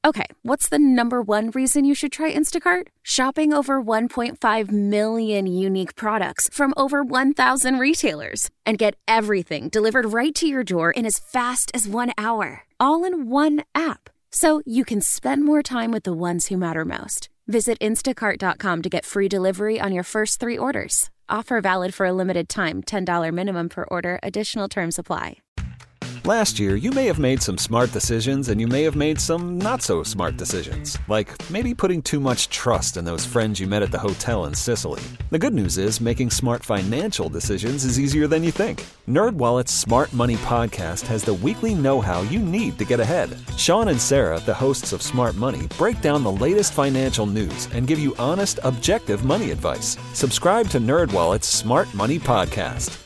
Okay, what's the number one reason you should try Instacart? Shopping over 1.5 million unique products from over 1,000 retailers. And get everything delivered right to your door in as fast as 1 hour. All in one app. So you can spend more time with the ones who matter most. Visit instacart.com to get free delivery on your first 3 orders. Offer valid for a limited time. $10 minimum per order. Additional terms apply. Last year, you may have made some smart decisions and you may have made some not so smart decisions. Like maybe putting too much trust in those friends you met at the hotel in Sicily. The good news is making smart financial decisions is easier than you think. NerdWallet's Smart Money Podcast has the weekly know-how you need to get ahead. Sean and Sarah, the hosts of Smart Money, break down the latest financial news and give you honest, objective money advice. Subscribe to NerdWallet's Smart Money Podcast.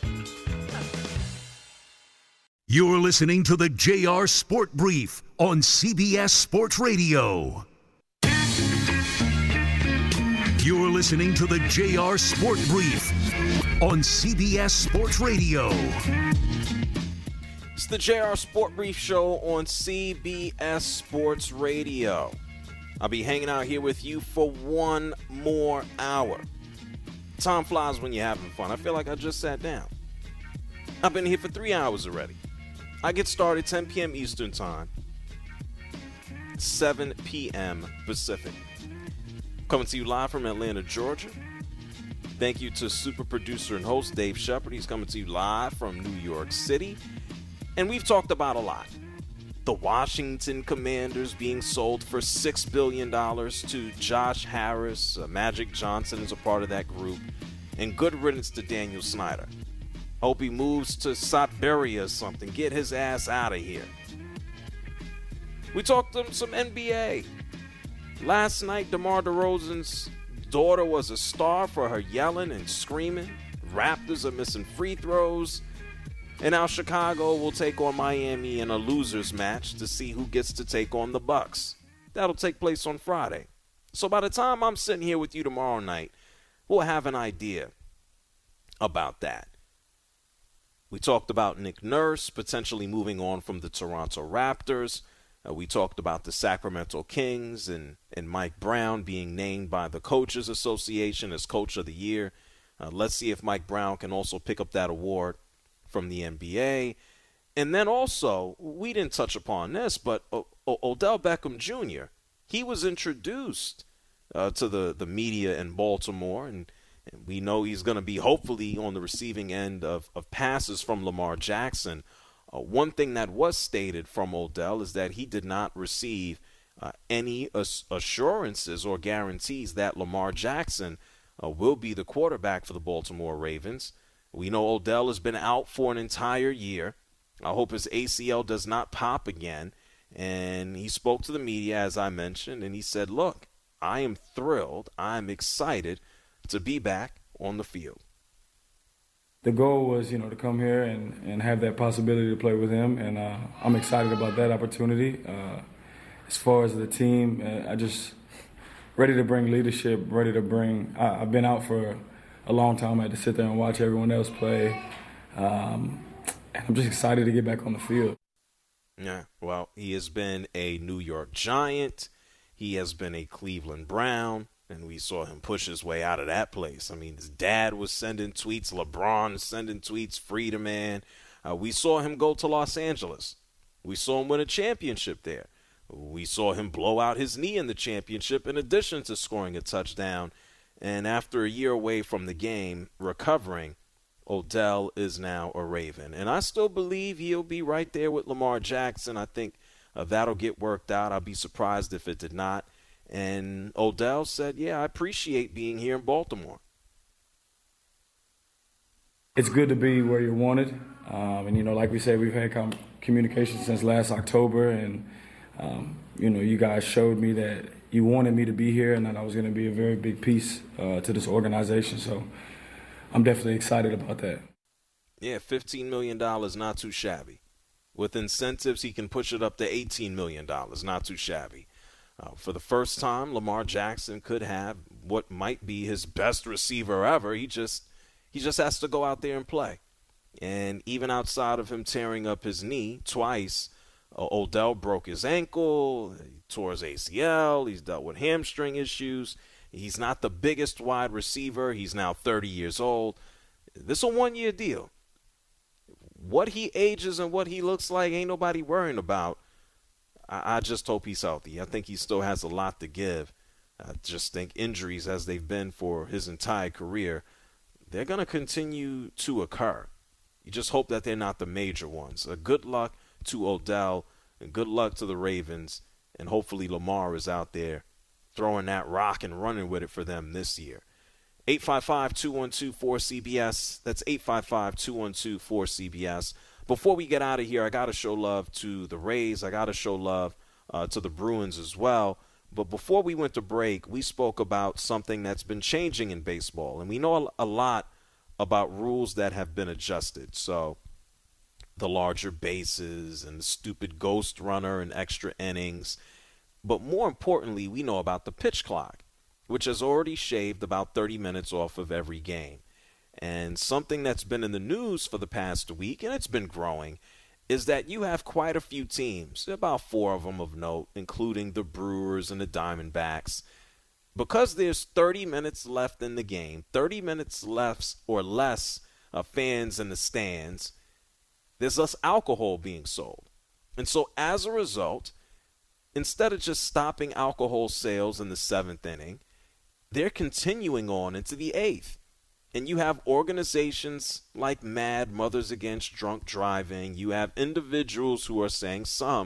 You're listening to the JR Sport Brief on CBS Sports Radio. You're listening to the JR Sport Brief on CBS Sports Radio. It's the JR Sport Brief show on CBS Sports Radio. I'll be hanging out here with you for one more hour. Time flies when you're having fun. I feel like I just sat down. I've been here for 3 hours already. I get started 10 p.m. Eastern Time, 7 p.m. Pacific. Coming to you live from Atlanta, Georgia. Thank you to super producer and host Dave Shepard. He's coming to you live from New York City. And we've talked about a lot. The Washington Commanders being sold for $6 billion to Josh Harris. Magic Johnson is a part of that group. And good riddance to Daniel Snyder. Hope he moves to Siberia or something. Get his ass out of here. We talked some NBA. Last night, DeMar DeRozan's daughter was a star for her yelling and screaming. Raptors are missing free throws. And now Chicago will take on Miami in a losers match to see who gets to take on the Bucks. That'll take place on Friday. So by the time I'm sitting here with you tomorrow night, we'll have an idea about that. We talked about Nick Nurse potentially moving on from the Toronto Raptors. We talked about the Sacramento Kings and Mike Brown being named by the Coaches Association as Coach of the Year. Let's see if Mike Brown can also pick up that award from the NBA. And then also, we didn't touch upon this, but Odell Beckham Jr., he was introduced to the media in Baltimore, and we know he's going to be hopefully on the receiving end of passes from Lamar Jackson. One thing that was stated from Odell is that he did not receive any assurances or guarantees that Lamar Jackson will be the quarterback for the Baltimore Ravens. We know Odell has been out for an entire year. I hope his ACL does not pop again. And he spoke to the media, as I mentioned, and he said, look, I am thrilled. I'm excited to be back on the field. The goal was, to come here and have that possibility to play with him, and I'm excited about that opportunity. As far as the team, I just ready to bring leadership, I've been out for a long time. I had to sit there and watch everyone else play, and I'm just excited to get back on the field. Yeah, well, he has been a New York Giant. He has been a Cleveland Brown. And we saw him push his way out of that place. I mean, his dad was sending tweets, LeBron sending tweets, free the man. We saw him go to Los Angeles. We saw him win a championship there. We saw him blow out his knee in the championship in addition to scoring a touchdown. And after a year away from the game, recovering, Odell is now a Raven. And I still believe he'll be right there with Lamar Jackson. I think that'll get worked out. I'd be surprised if it did not. And Odell said, yeah, I appreciate being here in Baltimore. It's good to be where you're wanted. And, like we said, we've had communication since last October. And, you guys showed me that you wanted me to be here and that I was going to be a very big piece to this organization. So I'm definitely excited about that. Yeah, $15 million, not too shabby. With incentives, he can push it up to $18 million, not too shabby. For the first time, Lamar Jackson could have what might be his best receiver ever. He just has to go out there and play. And even outside of him tearing up his knee twice, Odell broke his ankle, he tore his ACL, he's dealt with hamstring issues. He's not the biggest wide receiver. He's now 30 years old. This is a one-year deal. What he ages and what he looks like ain't nobody worrying about. I just hope he's healthy. I think he still has a lot to give. I just think injuries, as they've been for his entire career, they're going to continue to occur. You just hope that they're not the major ones. Good luck to Odell and good luck to the Ravens. And hopefully Lamar is out there throwing that rock and running with it for them this year. 855-212-4CBS. That's 855-212-4CBS. Before we get out of here, I got to show love to the Rays. I got to show love to the Bruins as well. But before we went to break, we spoke about something that's been changing in baseball. And we know a lot about rules that have been adjusted. So the larger bases and the stupid ghost runner and extra innings. But more importantly, we know about the pitch clock, which has already shaved about 30 minutes off of every game. And something that's been in the news for the past week, and it's been growing, is that you have quite a few teams, about 4 of them of note, including the Brewers and the Diamondbacks. Because there's 30 minutes left in the game, 30 minutes left or less of fans in the stands, there's less alcohol being sold. And so as a result, instead of just stopping alcohol sales in the 7th inning, they're continuing on into the 8th. And you have organizations like Mad Mothers Against Drunk Driving. You have individuals who are saying,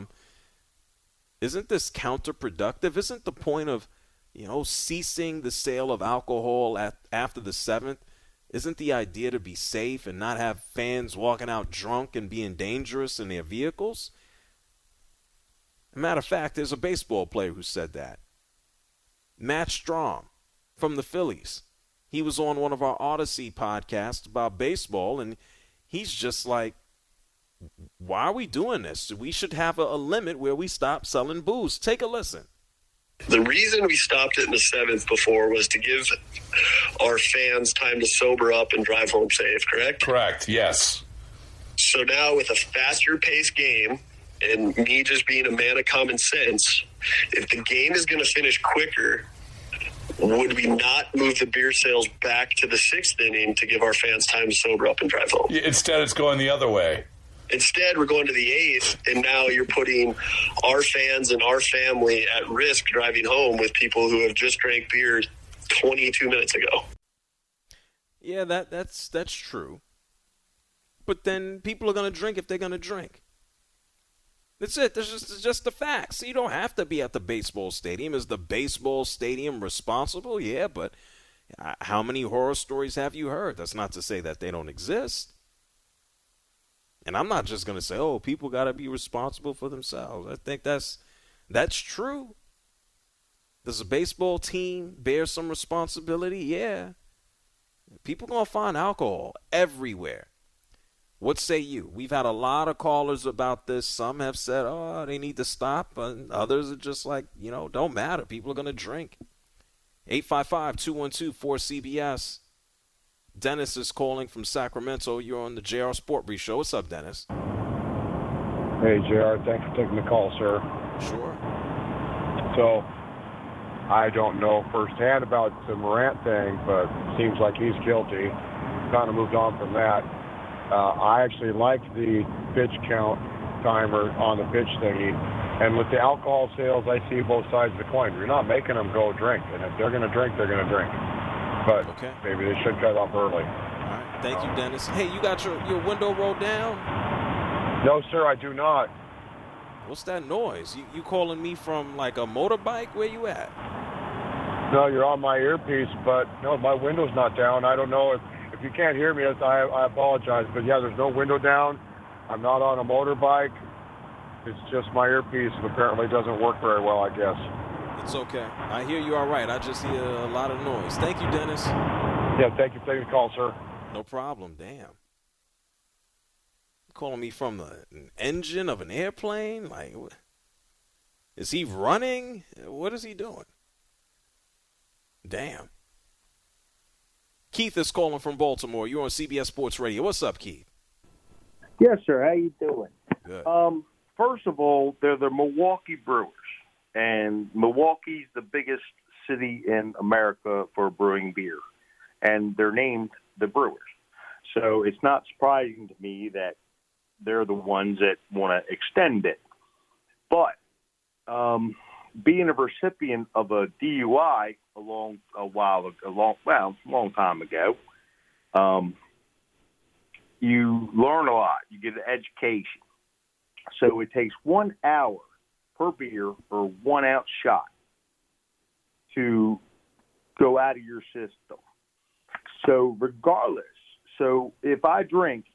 isn't this counterproductive? Isn't the point of, ceasing the sale of alcohol after the 7th? Isn't the idea to be safe and not have fans walking out drunk and being dangerous in their vehicles? Matter of fact, there's a baseball player who said that. Matt Strom from the Phillies. He was on one of our Odyssey podcasts about baseball, and he's just like, why are we doing this? We should have a limit where we stop selling booze. Take a listen. The reason we stopped it in the 7th before was to give our fans time to sober up and drive home safe, correct? Correct, yes. So now with a faster-paced game and me just being a man of common sense, if the game is going to finish quicker, would we not move the beer sales back to the 6th inning to give our fans time to sober up and drive home? Instead, it's going the other way. Instead, we're going to the 8th, and now you're putting our fans and our family at risk driving home with people who have just drank beer 22 minutes ago. Yeah, that's true. But then people are going to drink if they're going to drink. That's it. That's just the facts. You don't have to be at the baseball stadium. Is the baseball stadium responsible? Yeah, but how many horror stories have you heard? That's not to say that they don't exist. And I'm not just going to say, people got to be responsible for themselves. I think that's true. Does a baseball team bear some responsibility? Yeah. People going to find alcohol everywhere. What say you? We've had a lot of callers about this. Some have said, they need to stop. And others are just like, don't matter. People are going to drink. 855-212-4CBS. Dennis is calling from Sacramento. You're on the JR Sport Brief Show. What's up, Dennis? Hey, JR. Thanks for taking the call, sir. Sure. So, I don't know firsthand about the Morant thing, but it seems like he's guilty. Kind of moved on from that. I actually liked the pitch count timer on the pitch thingy. And with the alcohol sales, I see both sides of the coin. You're not making them go drink. And if they're going to drink, they're going to drink. But maybe they should cut off early. All right. Thank you, Dennis. Hey, you got your window rolled down? No, sir, I do not. What's that noise? You calling me from like a motorbike? Where you at? No, you're on my earpiece, but no, my window's not down. I don't know if you can't hear me, I apologize. But yeah, there's no window down. I'm not on a motorbike. It's just my earpiece apparently doesn't work very well, I guess. It's okay. I hear you all right. I just hear a lot of noise. Thank you, Dennis. Yeah, thank you for taking the call, sir. No problem. Damn. Calling me from an engine of an airplane? Like, is he running? What is he doing? Damn. Keith is calling from Baltimore. You're on CBS Sports Radio. What's up, Keith? Yes, sir. How you doing? Good. first of all, they're the Milwaukee Brewers, and Milwaukee's the biggest city in America for brewing beer, and they're named the Brewers. So it's not surprising to me that they're the ones that want to extend it. But being a recipient of a DUI a long time ago, you learn a lot. You get an education. So it takes 1 hour per beer or 1 ounce shot to go out of your system. So regardless, if I drink,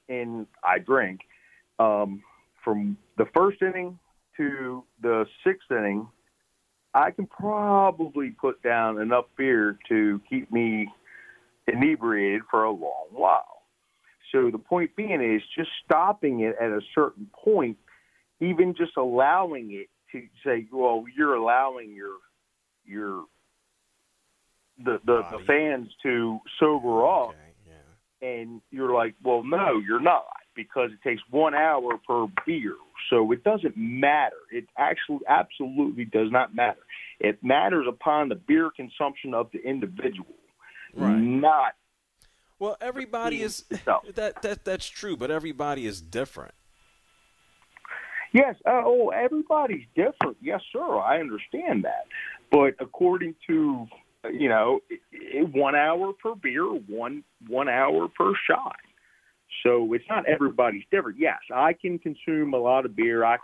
from the first inning to the sixth inning, I can probably put down enough beer to keep me inebriated for a long while. So the point being is just stopping it at a certain point, even just allowing it to say, well, you're allowing the fans to sober up, and you're like, well, no, you're not, because it takes 1 hour per beer. So it doesn't matter. It actually absolutely does not matter. It matters upon the beer consumption of the individual, not. Well, everybody is that's true, but everybody is different. Yes. Everybody's different. Yes, sir. I understand that. But according to 1 hour per beer, one hour per shot. So it's not everybody's different. Yes, I can consume a lot of beer. I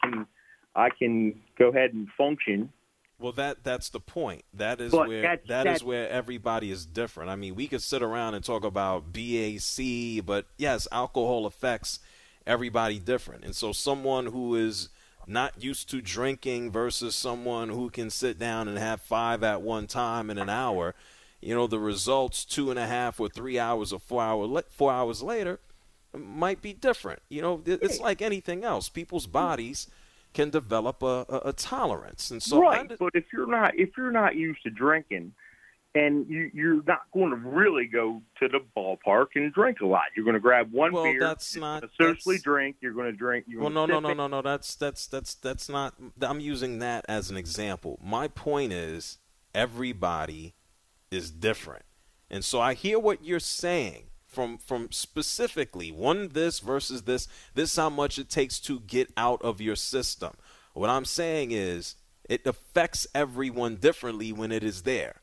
can go ahead and function. Well, that's the point. That is where everybody is different. I mean, we could sit around and talk about BAC, but yes, alcohol affects everybody different. And so someone who is not used to drinking versus someone who can sit down and have 5 at one time in an hour, the results 2.5 or 3 hours or 4 hours later might be different. It's like anything else. People's bodies can develop a tolerance, and so but if you're not used to drinking, and you're not going to really go to the ballpark and drink a lot. You're going to grab one beer. That's not socially drink. You're going to drink. No. That's not. I'm using that as an example. My point is everybody is different, and so I hear what you're saying. From specifically this versus this how much it takes to get out of your system. What I'm saying is it affects everyone differently when it is there.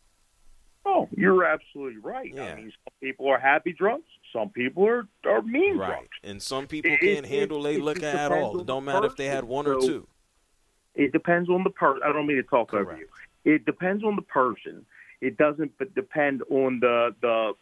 Oh, you're absolutely right. Yeah. I mean, some people are happy drunks. Some people are mean drunks. And some people can't handle a liquor at all. It don't matter if they had one or two. It depends on the person. I don't mean to talk over you. It depends on the person. It doesn't depend on the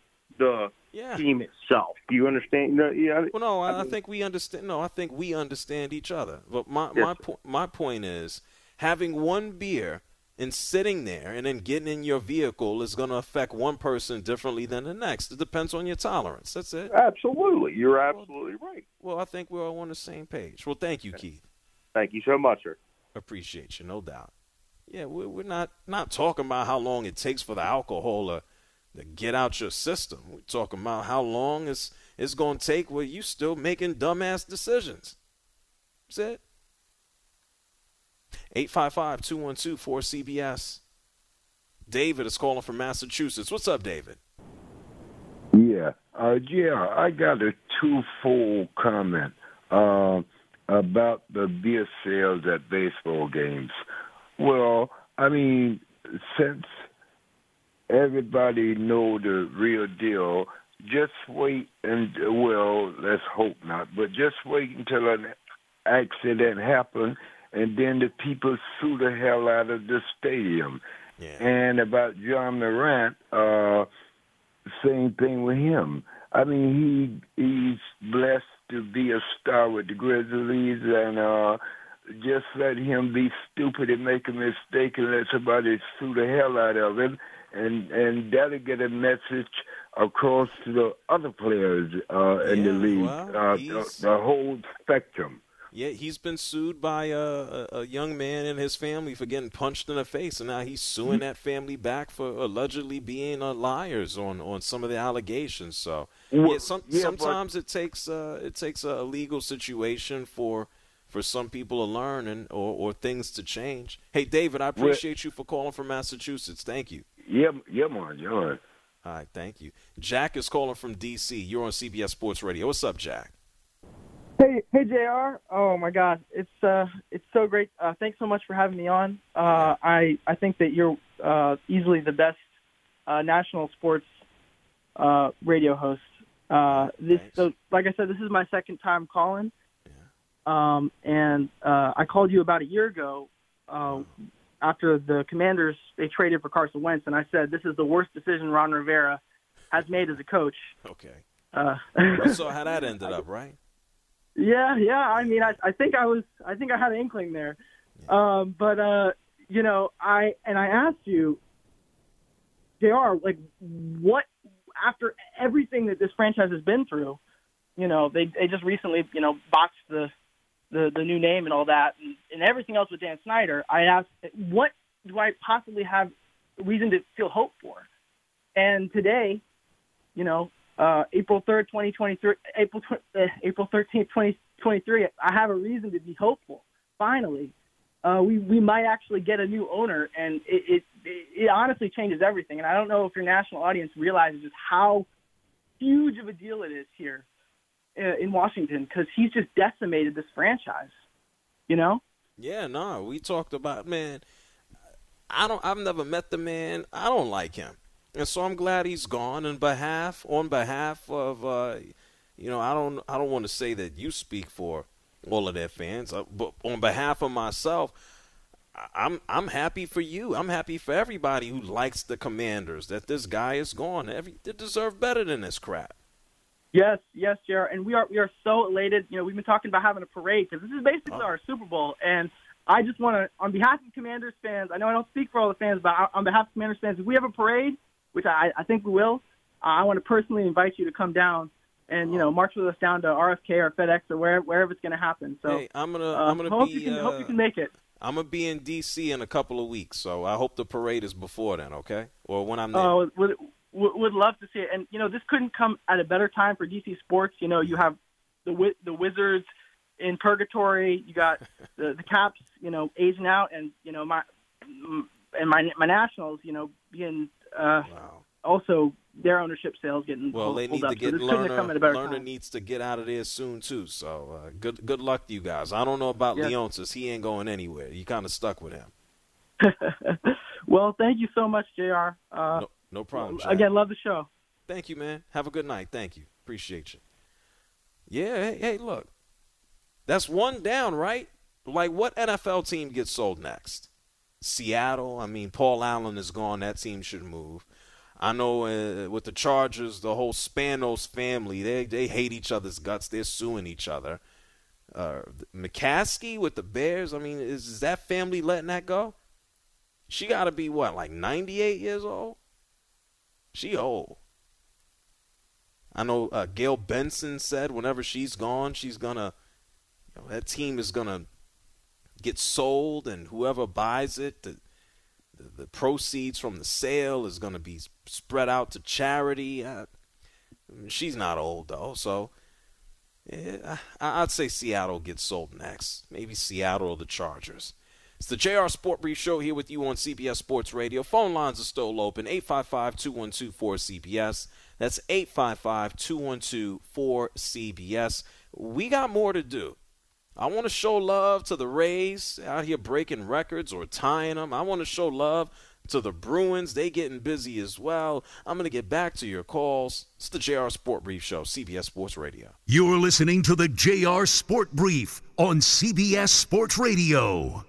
team itself. Do you understand? Well, no, I think we understand. No, I think we understand each other. But my point is, having one beer and sitting there and then getting in your vehicle is going to affect one person differently than the next. It depends on your tolerance. That's it. Absolutely. You're absolutely right. Well, I think we're all on the same page. Well, thank you, Keith. Thank you so much, sir. Appreciate you, no doubt. Yeah, we're not talking about how long it takes for the alcohol to get out your system. We're talking about how long it's going to take where you still making dumbass decisions. That's it. 855-212-4CBS. David is calling from Massachusetts. What's up, David? Yeah. I got a twofold comment about the beer sales at baseball games. Well, I mean, since everybody know the real deal, just wait let's hope not, but just wait until an accident happens, and then the people sue the hell out of the stadium. Yeah. And about John Morant, same thing with him. I mean, he's blessed to be a star with the Grizzlies, and just let him be stupid and make a mistake and let somebody sue the hell out of him. And that'll get a message across to the other players in the league, the whole spectrum. Yeah, he's been sued by a young man and his family for getting punched in the face, and now he's suing that family back for allegedly being liars on some of the allegations. So sometimes it takes a legal situation for for some people to learn and or things to change. Hey, David, I appreciate you for calling from Massachusetts. Thank you. Yeah, man. All right, thank you. Jack is calling from D.C. You're on CBS Sports Radio. What's up, Jack? Hey, JR. Oh my God, it's so great. Thanks so much for having me on. I think that you're easily the best national sports radio host. So, like I said, this is my second time calling. And I called you about a year ago after the Commanders, they traded for Carson Wentz, and I said this is the worst decision Ron Rivera has made as a coach. Okay. You saw how that ended up, right? Yeah. I mean, I think I had an inkling there. But I asked you, JR, like, what, after everything that this franchise has been through, they just recently, botched the new name and all that and everything else with Dan Snyder, I asked, what do I possibly have reason to feel hope for? And today, April 3rd, 2023, April 13th, 2023, I have a reason to be hopeful. Finally, we might actually get a new owner, and it honestly changes everything. And I don't know if your national audience realizes just how huge of a deal it is here in Washington, because he's just decimated this franchise, Yeah, no, we talked about, man, I've never met the man. I don't like him. And so I'm glad he's gone. On behalf of, I don't want to say that you speak for all of their fans, but on behalf of myself, I'm happy for you. I'm happy for everybody who likes the Commanders that this guy is gone. They deserve better than this crap. Yes, JR, and we are so elated. We've been talking about having a parade because this is basically our Super Bowl, and I just want to, on behalf of Commanders fans, I know I don't speak for all the fans, but on behalf of Commanders fans, if we have a parade, which I think we will, I want to personally invite you to come down and march with us down to RFK or FedEx or wherever it's going to happen. So hey, I'm gonna hope you can make it. I'm gonna be in D.C. in a couple of weeks, so I hope the parade is before then, okay? Or when I'm there. Oh, would love to see it. And this couldn't come at a better time for DC sports. You have the Wizards in purgatory. You got the Caps, aging out, and my Nationals, being also their ownership sales getting they need to get Lerner needs to get out of there soon too. So good luck to you guys. I don't know about Leonsis. He ain't going anywhere. You kind of stuck with him. Well, thank you so much, JR. No problem, Jack. Again, love the show. Thank you, man. Have a good night. Thank you. Appreciate you. Yeah, hey, look. That's one down, right? Like, what NFL team gets sold next? Seattle? I mean, Paul Allen is gone. That team should move. I know with the Chargers, the whole Spanos family, they hate each other's guts. They're suing each other. McCaskey with the Bears, I mean, is that family letting that go? She got to be, like 98 years old? She old. I know Gail Benson said whenever she's gone, she's going to, that team is going to get sold, and whoever buys it, the proceeds from the sale is going to be spread out to charity. She's not old, though, so I'd say Seattle gets sold next. Maybe Seattle or the Chargers. It's the JR Sport Brief Show here with you on CBS Sports Radio. Phone lines are still open, 855-212-4CBS. That's 855-212-4CBS. We got more to do. I want to show love to the Rays out here breaking records or tying them. I want to show love to the Bruins. They getting busy as well. I'm going to get back to your calls. It's the JR Sport Brief Show, CBS Sports Radio. You're listening to the JR Sport Brief on CBS Sports Radio.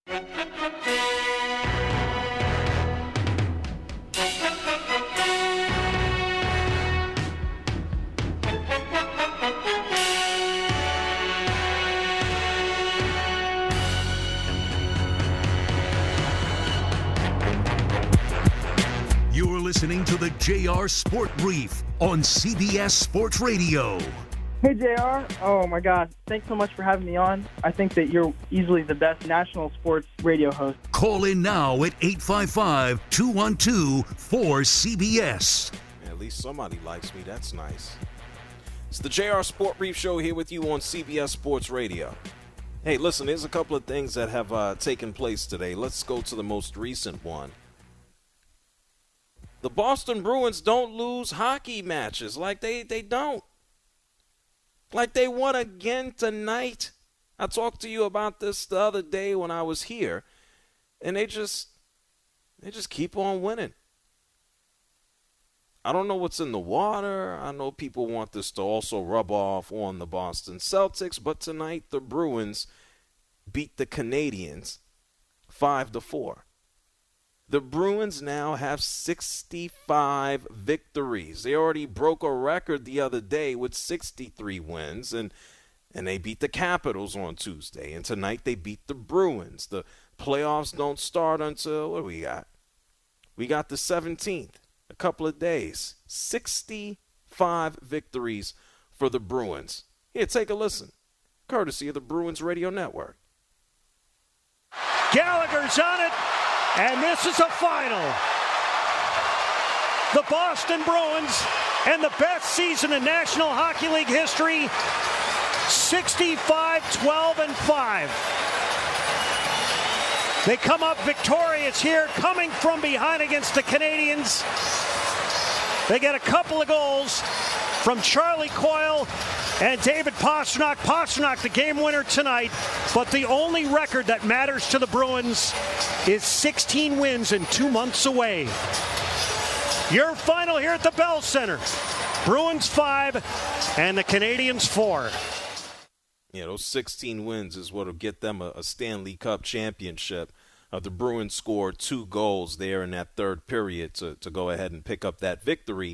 You're listening to the JR Sport Brief on CBS Sports Radio. Hey, JR. Oh, my God. Thanks so much for having me on. I think that you're easily the best national sports radio host. Call in now at 855-212-4CBS. At least somebody likes me. That's nice. It's the JR Sport Brief Show here with you on CBS Sports Radio. Hey, listen, there's a couple of things that have taken place today. Let's go to the most recent one. The Boston Bruins don't lose hockey matches. Like they don't. Like they won again tonight. I talked to you about this the other day when I was here, and they just keep on winning. I don't know what's in the water. I know people want this to also rub off on the Boston Celtics, but tonight the Bruins beat the Canadiens 5-4. The Bruins now have 65 victories. They already broke a record the other day with 63 wins, and they beat the Capitals on Tuesday. And tonight they beat the Bruins. The playoffs don't start until, what do we got? We got the 17th, a couple of days. 65 victories for the Bruins. Here, take a listen. Courtesy of the Bruins Radio Network. Gallagher's on it, and this is a final. The Boston Bruins, and the best season in National Hockey League history, 65-12-5. They come up victorious here, coming from behind against the Canadiens. They get a couple of goals from Charlie Coyle and David Pastrnak. Pastrnak, the game winner tonight. But the only record that matters to the Bruins is 16 wins and 2 months away. Your final here at the Bell Center. Bruins 5 and the Canadiens 4. Yeah, those 16 wins is what will get them a Stanley Cup championship. The Bruins scored 2 goals there in that third period to go ahead and pick up that victory.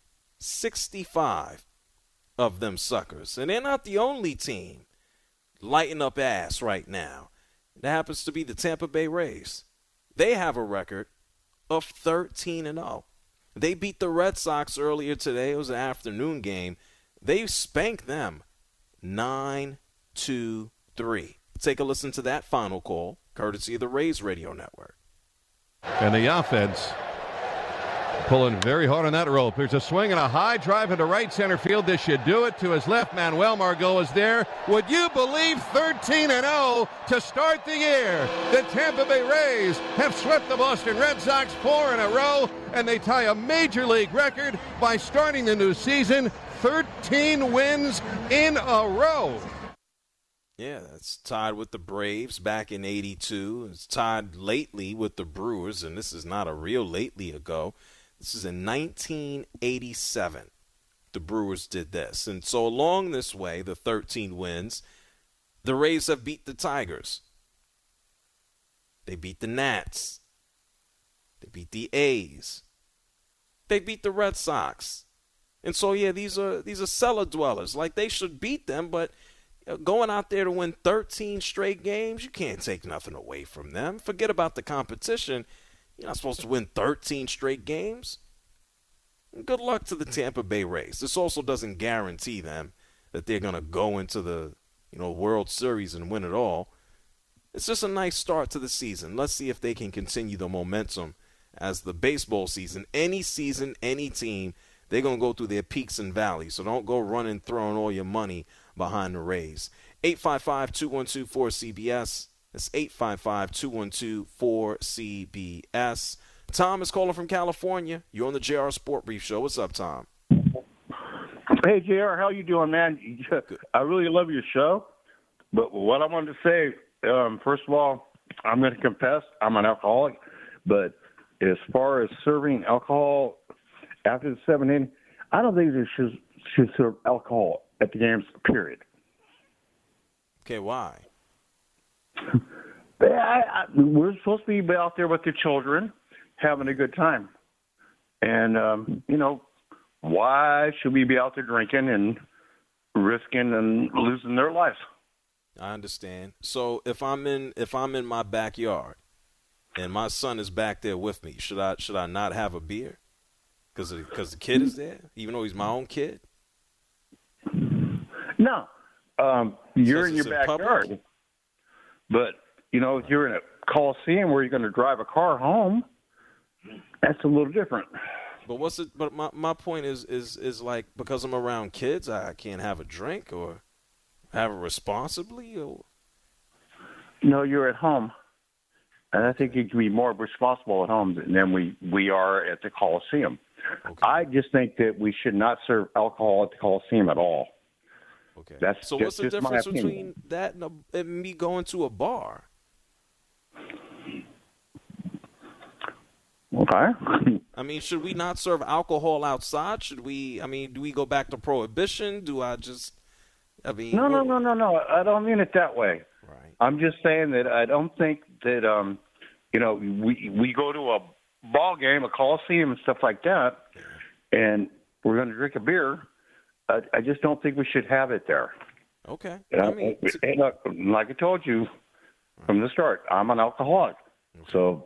65 of them suckers. And they're not the only team lighting up ass right now. That happens to be the Tampa Bay Rays. They have a record of 13-0. They beat the Red Sox earlier today. It was an afternoon game. They spanked them 9-3. Take a listen to that final call, courtesy of the Rays Radio Network. And the offense pulling very hard on that rope. There's a swing and a high drive into right center field. This should do it. To his left, Manuel Margot is there. Would you believe 13-0 to start the year? The Tampa Bay Rays have swept the Boston Red Sox 4 in a row, and they tie a major league record by starting the new season 13 wins in a row. Yeah, that's tied with the Braves back in '82. It's tied lately with the Brewers, and this is not a real lately ago. This is in 1987. The Brewers did this. And so along this way, the 13 wins, the Rays have beat the Tigers. They beat the Nats. They beat the A's. They beat the Red Sox. And so, yeah, these are cellar dwellers. Like, they should beat them, but going out there to win 13 straight games, you can't take nothing away from them. Forget about the competition. You're not supposed to win 13 straight games. Good luck to the Tampa Bay Rays. This also doesn't guarantee them that they're going to go into the World Series and win it all. It's just a nice start to the season. Let's see if they can continue the momentum as the baseball season, any team, they're going to go through their peaks and valleys. So don't go running, throwing all your money behind the Rays. 855-212-4CBS. That's 855-212-4CBS. Tom is calling from California. You're on the JR Sport Brief Show. What's up, Tom? Hey, JR, how you doing, man? I really love your show. But what I wanted to say, first of all, I'm going to confess I'm an alcoholic. But as far as serving alcohol after the 7th inning, I don't think they should serve alcohol at the games, period. Okay, why? We're supposed to be out there with the children having a good time. And, why should we be out there drinking and risking and losing their lives? I understand. So if I'm in my backyard and my son is back there with me, should I not have a beer? Because the kid is there, even though he's my own kid? No. You're in your backyard. Public? But, if you're in a Coliseum where you're going to drive a car home, that's a little different. But But my point is like, because I'm around kids, I can't have a drink or have it responsibly? Or No, you're at home. And I think you can be more responsible at home than we are at the Coliseum. Okay. I just think that we should not serve alcohol at the Coliseum at all. Okay. That's so just, what's the just difference my between that and me going to a bar? Okay. I mean, should we not serve alcohol outside? Do we go back to prohibition? No. I don't mean it that way. Right. I'm just saying that I don't think that, we go to a ball game, a Coliseum and stuff like that, and we're going to drink a beer. I just don't think we should have it there. Okay. Hey, look, like I told you from the start, I'm an alcoholic. Okay. So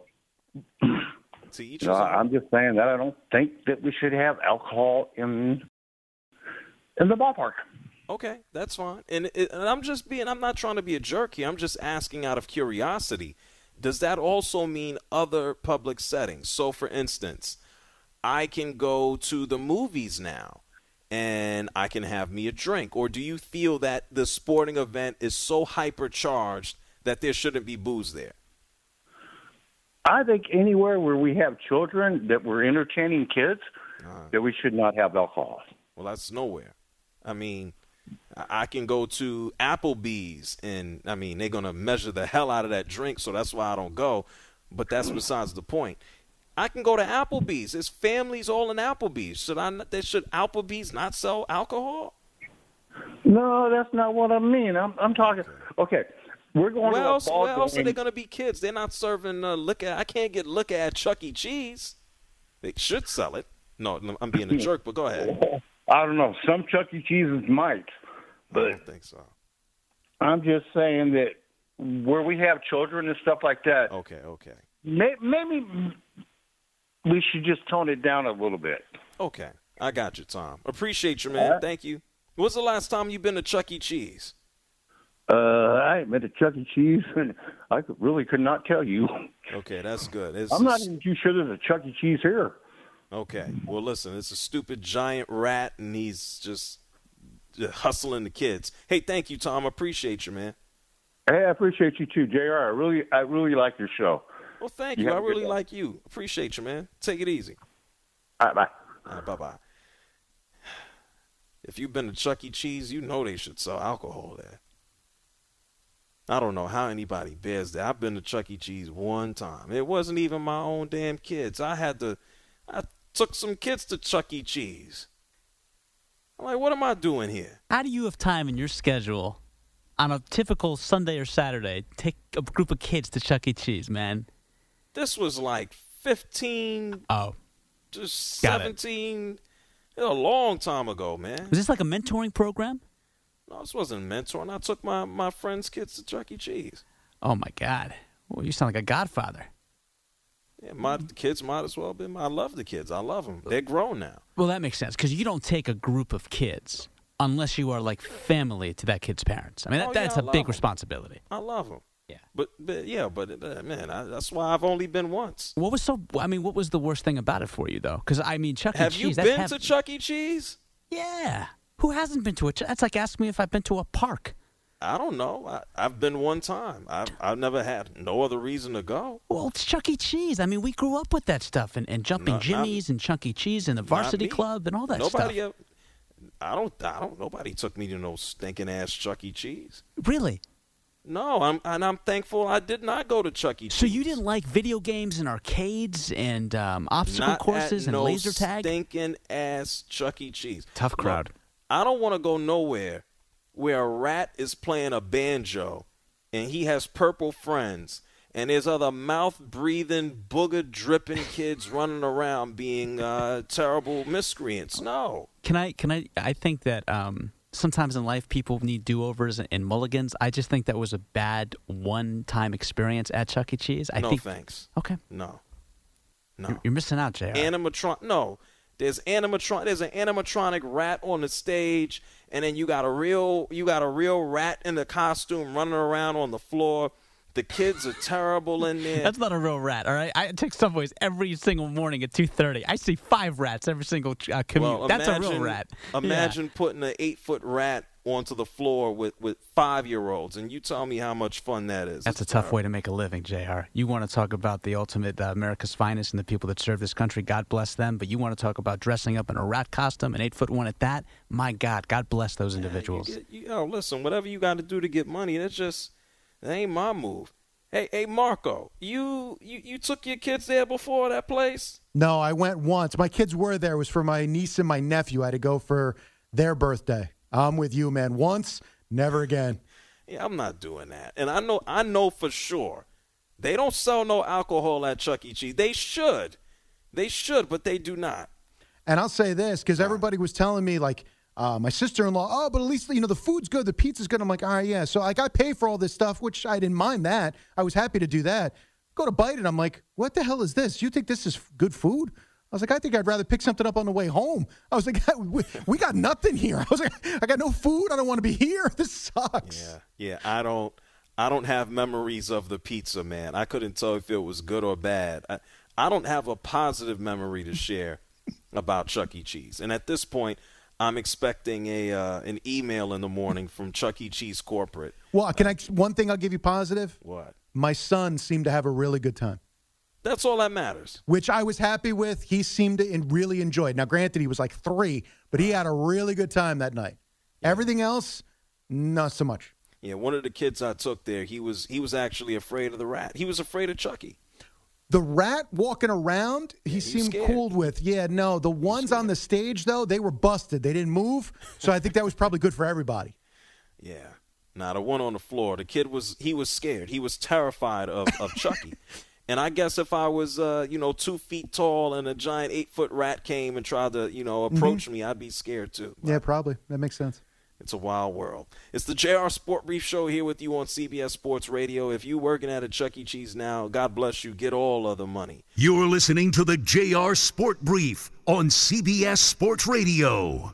I'm just saying that I don't think that we should have alcohol in the ballpark. Okay, that's fine. And I'm not trying to be a jerk here. I'm just asking out of curiosity. Does that also mean other public settings? So, for instance, I can go to the movies now and I can have me a drink. Or do you feel that the sporting event is so hypercharged that there shouldn't be booze there? I think anywhere where we have children that we're entertaining kids, that we should not have alcohol. Well, that's nowhere. I mean, I can go to Applebee's, and, they're going to measure the hell out of that drink, so that's why I don't go. But that's besides the point. I can go to Applebee's. There's families all in Applebee's. Should Applebee's not sell alcohol? No, that's not what I mean. I'm talking – okay. We're going to a ball game. Where else are they going to be kids? They're not serving liquor. I can't get liquor at Chuck E. Cheese. They should sell it. No, I'm being a jerk, but go ahead. I don't know. Some Chuck E. Cheeses might. But I don't think so. I'm just saying that where we have children and stuff like that. Okay. Maybe we should just tone it down a little bit. Okay. I got you, Tom. Appreciate you, man. Right. Thank you. When's the last time you've been to Chuck E. Cheese? I ain't been to Chuck E. Cheese, and I could not tell you. Okay, that's good. I'm not even too sure there's a Chuck E. Cheese here. Okay. Well, listen, it's a stupid giant rat, and he's just hustling the kids. Hey, thank you, Tom. I appreciate you, man. Hey, I appreciate you too, JR. I really like your show. Well, thank you. I really like you. Appreciate you, man. Take it easy. All right, bye. All right, bye-bye. If you've been to Chuck E. Cheese, you know they should sell alcohol there. I don't know how anybody bears that. I've been to Chuck E. Cheese one time. It wasn't even my own damn kids. I took some kids to Chuck E. Cheese. I'm like, what am I doing here? How do you have time in your schedule on a typical Sunday or Saturday to take a group of kids to Chuck E. Cheese, man? This was like 15. Oh. Just 17. It was a long time ago, man. Was this like a mentoring program? No, this wasn't mentoring. I took my friend's kids to Chuck E. Cheese. Oh, my God. Well, you sound like a godfather. Yeah, the kids might as well be. I love the kids. I love them. They're grown now. Well, that makes sense because you don't take a group of kids unless you are like family to that kid's parents. I mean, that's a big responsibility. I love them. Yeah. But man, that's why I've only been once. What was the worst thing about it for you, though? Because, I mean, Chuck E. Cheese. Have you been to Chuck E. Cheese? Yeah. Who hasn't been to That's like asking me if I've been to a park. I don't know. I've been one time. I've never had no other reason to go. Well, it's Chuck E. Cheese. I mean, we grew up with that stuff and Jumping Jimmy's and Chuck E. Cheese and the Varsity Club and all that stuff. Nobody took me to no stinking ass Chuck E. Cheese. Really? No, I'm thankful I did not go to Chuck E. Cheese. So you didn't like video games and arcades and obstacle courses and laser tag? Stinking ass Chuck E. Cheese. Tough crowd. Look, I don't want to go nowhere where a rat is playing a banjo and he has purple friends and there's other mouth-breathing, booger-dripping kids running around being terrible miscreants. No. I think that sometimes in life people need do-overs and mulligans. I just think that was a bad one-time experience at Chuck E. Cheese. Thanks. Okay. No. You're missing out, JR. No. There's an animatronic rat on the stage, and then you got a real rat in the costume running around on the floor. The kids are terrible in there. That's not a real rat, all right? I take Subways every single morning at 2:30. I see 5 rats every single commute. Well, that's a real rat. Imagine putting an 8-foot rat onto the floor with 5-year-olds, and you tell me how much fun that is. That's a tough way to make a living, JR. You want to talk about the ultimate America's finest and the people that serve this country, God bless them, but you want to talk about dressing up in a rat costume, an 8'1" at that, my God, God bless those individuals. Listen, whatever you got to do to get money, that ain't my move. Hey, Marco, you took your kids there before, that place? No, I went once. My kids were there. It was for my niece and my nephew. I had to go for their birthday. I'm with you, man. Once, never again. Yeah, I'm not doing that. And I know for sure they don't sell no alcohol at Chuck E. Cheese. They should, but they do not. And I'll say this, because everybody was telling me, like, my sister-in-law, but at least, the food's good, the pizza's good. I'm like, all right, yeah. So, I pay for all this stuff, which I didn't mind that. I was happy to do that. Go to bite it. I'm like, what the hell is this? You think this is good food? I was like, I think I'd rather pick something up on the way home. I was like, we got nothing here. I was like, I got no food. I don't want to be here. This sucks. Yeah. I don't have memories of the pizza, man. I couldn't tell if it was good or bad. I don't have a positive memory to share about Chuck E. Cheese. And at this point, I'm expecting an email in the morning from Chuck E. Cheese corporate. Well, one thing I'll give you positive? What? My son seemed to have a really good time. That's all that matters. Which I was happy with. He seemed to really enjoy it. Now, granted, he was like 3, but he had a really good time that night. Yeah. Everything else, not so much. Yeah, one of the kids I took there, he was actually afraid of the rat. He was afraid of Chucky. The rat walking around, he seemed cool with. Yeah, no, the ones on the stage, though, they were busted. They didn't move, so I think that was probably good for everybody. Yeah. Now, the one on the floor, the kid was scared. He was terrified of Chucky. And I guess if I was, 2 feet tall and a giant 8-foot rat came and tried to, approach me, I'd be scared too. But yeah, probably. That makes sense. It's a wild world. It's the JR Sport Brief Show here with you on CBS Sports Radio. If you're working at a Chuck E. Cheese now, God bless you. Get all of the money. You're listening to the JR Sport Brief on CBS Sports Radio.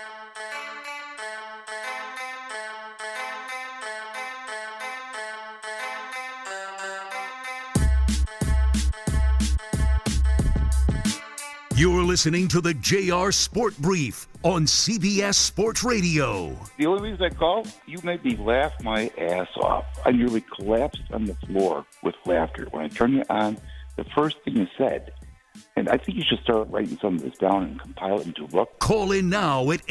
You're listening to the JR Sport Brief on CBS Sports Radio. The only reason I called, you made me laugh my ass off. I nearly collapsed on the floor with laughter when I turned you on. The first thing you said, and I think you should start writing some of this down and compile it into a book. Call in now at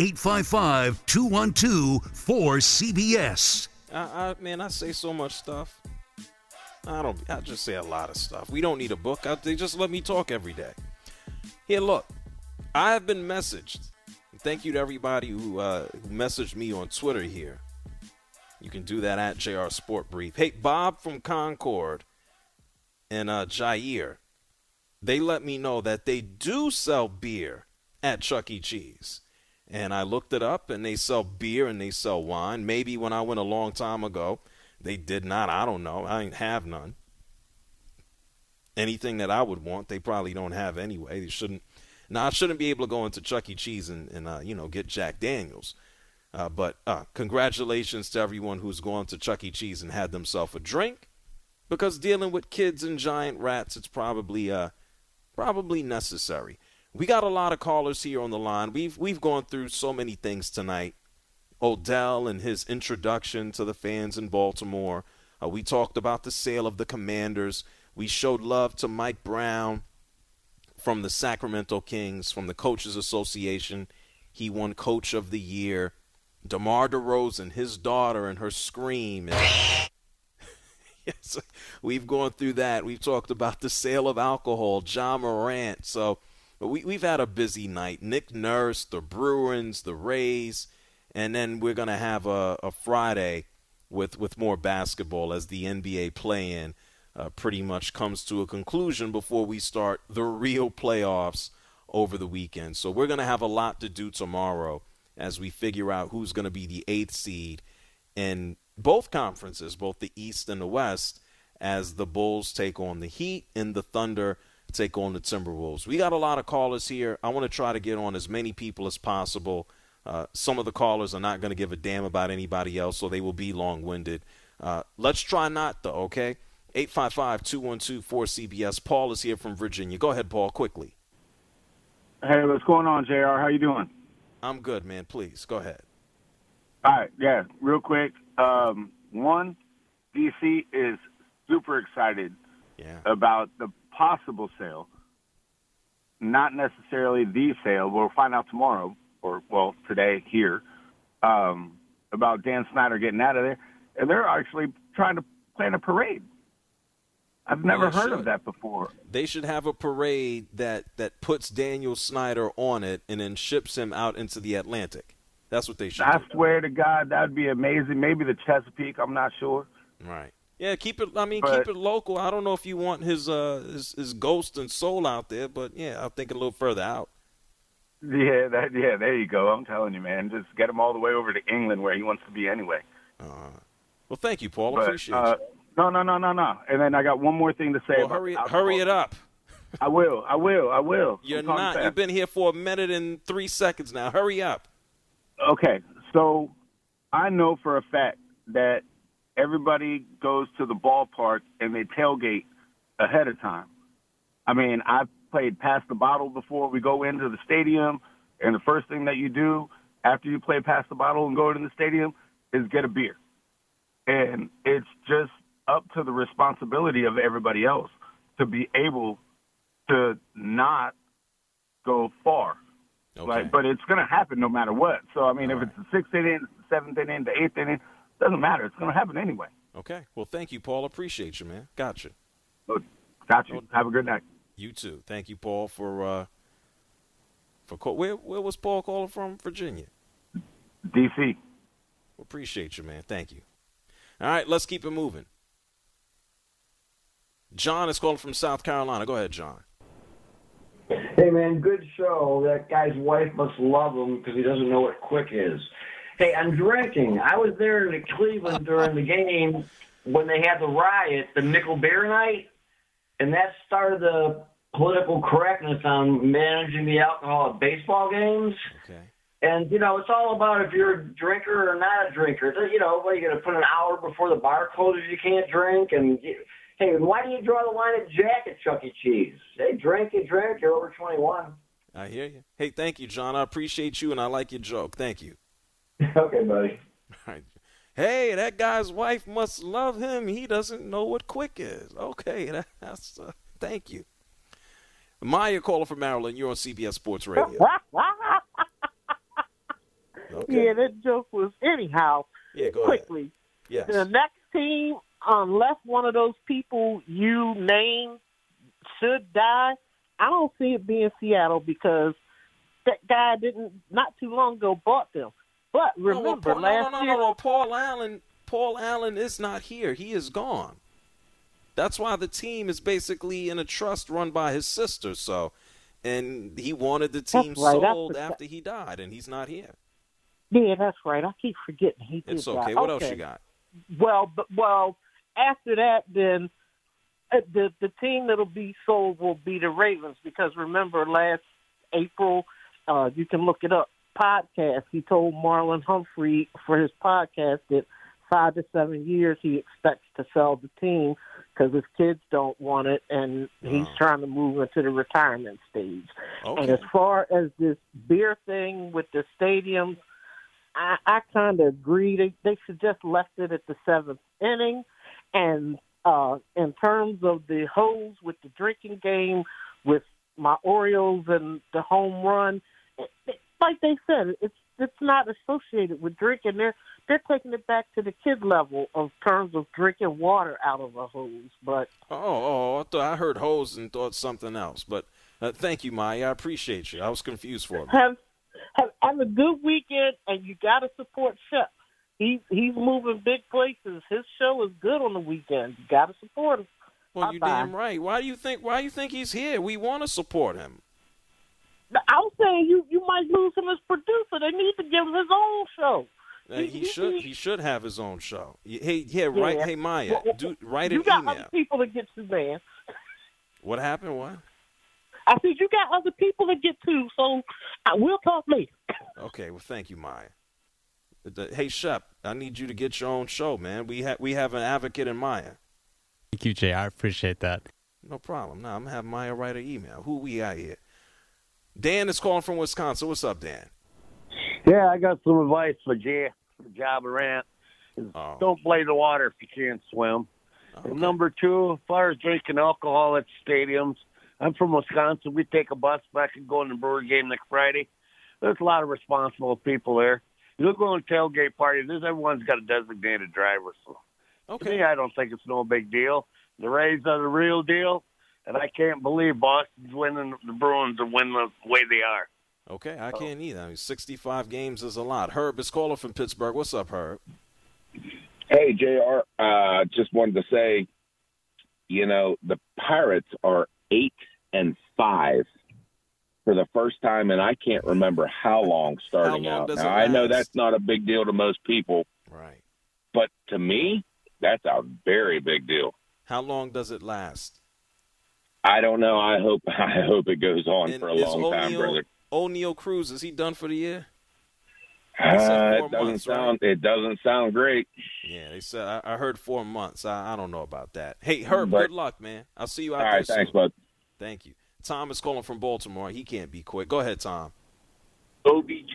855-212-4CBS. Man, I say so much stuff. I just say a lot of stuff. We don't need a book. They just let me talk every day. Here, look, I have been messaged. Thank you to everybody who messaged me on Twitter here. You can do that at JR Sport Brief. Hey, Bob from Concord and Jair, they let me know that they do sell beer at Chuck E. Cheese. And I looked it up, and they sell beer and they sell wine. Maybe when I went a long time ago, they did not. I don't know. I didn't have none. Anything that I would want, they probably don't have anyway. They shouldn't. Now, I shouldn't be able to go into Chuck E. Cheese and get Jack Daniels. But congratulations to everyone who's gone to Chuck E. Cheese and had themselves a drink, because dealing with kids and giant rats, it's probably necessary. We got a lot of callers here on the line. We've gone through so many things tonight. Odell and his introduction to the fans in Baltimore. We talked about the sale of the Commanders. We showed love to Mike Brown from the Sacramento Kings, from the Coaches Association. He won Coach of the Year. DeMar DeRozan, his daughter, and her scream. Yes, we've gone through that. We've talked about the sale of alcohol, Ja Morant. So we've had a busy night. Nick Nurse, the Bruins, the Rays, and then we're going to have a Friday with more basketball as the NBA play-in pretty much comes to a conclusion before we start the real playoffs over the weekend. So we're going to have a lot to do tomorrow as we figure out who's going to be the 8th seed in both conferences, both the East and the West, as the Bulls take on the Heat and the Thunder take on the Timberwolves. We got a lot of callers here. I want to try to get on as many people as possible. Some of the callers are not going to give a damn about anybody else, so they will be long-winded. Let's try not, though, okay? 855-212-4CBS. Paul is here from Virginia. Go ahead, Paul, quickly. Hey, what's going on, JR? How you doing? I'm good, man. Please, go ahead. All right, yeah, real quick. One, DC is super excited about the possible sale, not necessarily the sale. We'll find out tomorrow, or, well, today here, about Dan Snyder getting out of there. And they're actually trying to plan a parade. I've never heard of that before. They should have a parade that puts Daniel Snyder on it and then ships him out into the Atlantic. That's what they should do. I swear to God, that would be amazing. Maybe the Chesapeake, I'm not sure. Right. Yeah, keep it local. I don't know if you want his ghost and soul out there, but, yeah, I'm thinking a little further out. Yeah, there you go. I'm telling you, man. Just get him all the way over to England where he wants to be anyway. Well, thank you, Paul. Appreciate you. No. And then I got one more thing to say. Well, hurry it up. I will. You're not. You've been here for a minute and 3 seconds now. Hurry up. Okay, so I know for a fact that everybody goes to the ballpark and they tailgate ahead of time. I mean, I've played pass the bottle before. We go into the stadium, and the first thing that you do after you play pass the bottle and go into the stadium is get a beer. And it's just up to the responsibility of everybody else to be able to not go far. Okay. But it's going to happen no matter what. So, I mean, if it's the 6th inning, the 7th inning, the 8th inning, doesn't matter. It's going to happen anyway. Okay. Well, thank you, Paul. Appreciate you, man. Gotcha. Got you. Have a good night. You too. Thank you, Paul, for where was Paul calling from? Virginia? D.C. Appreciate you, man. Thank you. All right, let's keep it moving. John is calling from South Carolina. Go ahead, John. Hey, man, good show. That guy's wife must love him because he doesn't know what quick is. Hey, I'm drinking. I was there in Cleveland during the game when they had the riot, the nickel beer night, and that started the political correctness on managing the alcohol at baseball games. Okay. And, you know, it's all about if you're a drinker or not a drinker. You know, what, you got to put an hour before the bar closes you can't drink, and hey, why do you draw the line at Jack at Chuck E. Cheese? Hey, drink, you're over 21. I hear you. Hey, thank you, John. I appreciate you, and I like your joke. Thank you. Okay, buddy. All right. Hey, that guy's wife must love him. He doesn't know what quick is. Okay, that's thank you. Maya calling from Maryland. You're on CBS Sports Radio. Okay. Yeah, that joke was anyhow. Yeah, go quickly. Ahead. Yes. The next team, unless one of those people you name should die, I don't see it being Seattle because that guy not too long ago bought them. But remember, last year... No. Paul Allen is not here. He is gone. That's why the team is basically in a trust run by his sister. So, and he wanted the team sold after he died, and he's not here. Yeah, that's right. I keep forgetting he did. It's okay. What else you got? Well, after that, then the team that'll be sold will be the Ravens because remember last April, you can look it up. Podcast. He told Marlon Humphrey for his podcast that 5 to 7 years he expects to sell the team because his kids don't want it, and he's trying to move into the retirement stage. Okay. And as far as this beer thing with the stadiums, I kind of agree. They should just left it at the 7th inning. And in terms of the hose with the drinking game, with my Orioles and the home run, like they said, it's not associated with drinking. They're taking it back to the kid level of terms of drinking water out of a hose. But I heard hose and thought something else. But thank you, Maya. I appreciate you. I was confused for a minute. Have a good weekend, and you got to support Shep. He's moving big places. His show is good on the weekend. You got to support him. Well, you're damn right. Why do you think he's here? We want to support him. I was saying you might lose him as producer. They need to give him his own show. He should have his own show. Right. Hey, Maya, write an email. You got other people to get to, man. What happened? What? I said you got other people to get to, so we'll talk later. Okay. Well, thank you, Maya. Hey, Shep, I need you to get your own show, man. We have an advocate in Maya. Thank you, Jay. I appreciate that. No problem. Now I'm gonna have Maya write an email. Who we got here? Dan is calling from Wisconsin. What's up, Dan? Yeah, I got some advice for Jay for Ja Morant is don't play the water if you can't swim. And number two, as far as drinking alcohol at stadiums, I'm from Wisconsin. We take a bus back and go to the Brewer game next Friday. There's a lot of responsible people there. You look on a tailgate party, everyone's got a designated driver. So to me, I don't think it's no big deal. The Rays are the real deal, and I can't believe Boston's winning, the Bruins are winning the way they are. Okay, I can't either. I mean, 65 games is a lot. Herb is calling from Pittsburgh. What's up, Herb? Hey, JR. Just wanted to say, the Pirates are 8-5 for the first time, and I can't remember how long starting out. Now, I know that's not a big deal to most people. Right. But to me, that's a very big deal. How long does it last? I don't know. I hope it goes on for a long time, brother. O'Neal Cruz, is he done for the year? It doesn't sound great. Yeah, they said I heard 4 months. I don't know about that. Hey, Herb, good luck, man. I'll see you out there. All right, thanks, bud. Thank you. Tom is calling from Baltimore. He can't be quick. Go ahead, Tom. OBJ,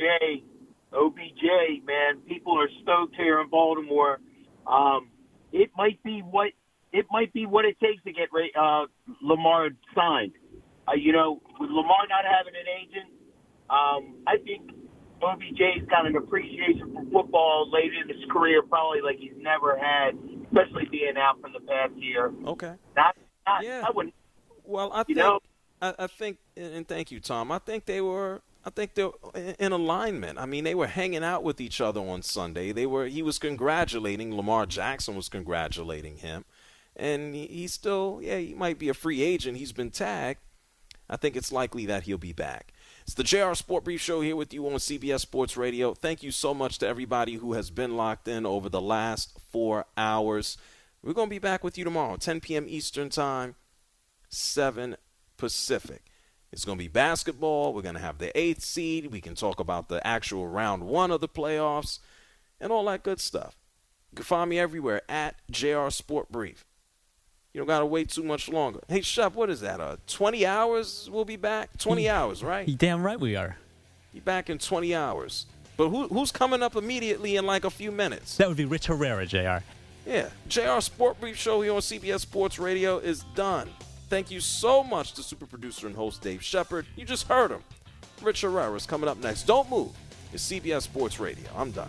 man. People are stoked here in Baltimore. It might be what it takes to get Lamar signed. With Lamar not having an agent, I think OBJ's got an appreciation for football late in his career, probably like he's never had, especially being out for the past year. Okay. I wouldn't. Well, I think, and thank you, Tom. I think they're in alignment. I mean, they were hanging out with each other on Sunday. He was congratulating Lamar Jackson was congratulating him, and he still, he might be a free agent. He's been tagged. I think it's likely that he'll be back. It's the JR Sport Brief Show here with you on CBS Sports Radio. Thank you so much to everybody who has been locked in over the last 4 hours. We're going to be back with you tomorrow, 10 p.m. Eastern Time, 7 Pacific. It's going to be basketball. We're going to have the 8th seed. We can talk about the actual round 1 of the playoffs and all that good stuff. You can find me everywhere at JR Sport Brief. You don't got to wait too much longer. Hey, Shep, what is that? 20 hours we'll be back? 20 hours, right? You damn right we are. Be back in 20 hours. But who's coming up immediately in like a few minutes? That would be Rich Herrera, JR. Yeah. JR Sport Brief Show here on CBS Sports Radio is done. Thank you so much to super producer and host Dave Shepard. You just heard him. Rich Herrera is coming up next. Don't move. It's CBS Sports Radio. I'm done.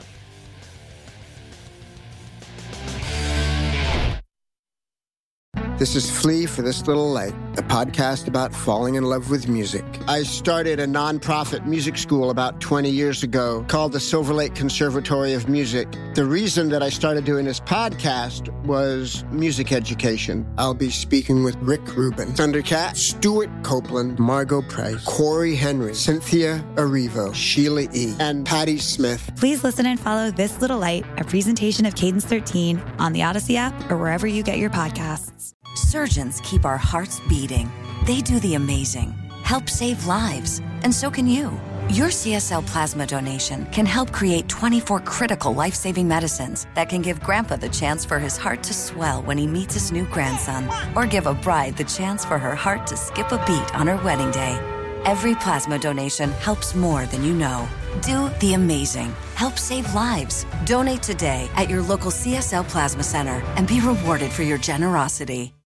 This is Flea for This Little Light, a podcast about falling in love with music. I started a nonprofit music school about 20 years ago called the Silver Lake Conservatory of Music. The reason that I started doing this podcast was music education. I'll be speaking with Rick Rubin, Thundercat, Stuart Copeland, Margot Price, Corey Henry, Cynthia Erivo, Sheila E., and Patti Smith. Please listen and follow This Little Light, a presentation of Cadence 13 on the Odyssey app or wherever you get your podcasts. Surgeons keep our hearts beating. They do the amazing, help save lives, and so can you. Your CSL plasma donation can help create 24 critical life-saving medicines that can give Grandpa the chance for his heart to swell when he meets his new grandson, or give a bride the chance for her heart to skip a beat on her wedding day. Every plasma donation helps more than you know. Do the amazing. Help save lives. Donate today at your local CSL Plasma Center and be rewarded for your generosity.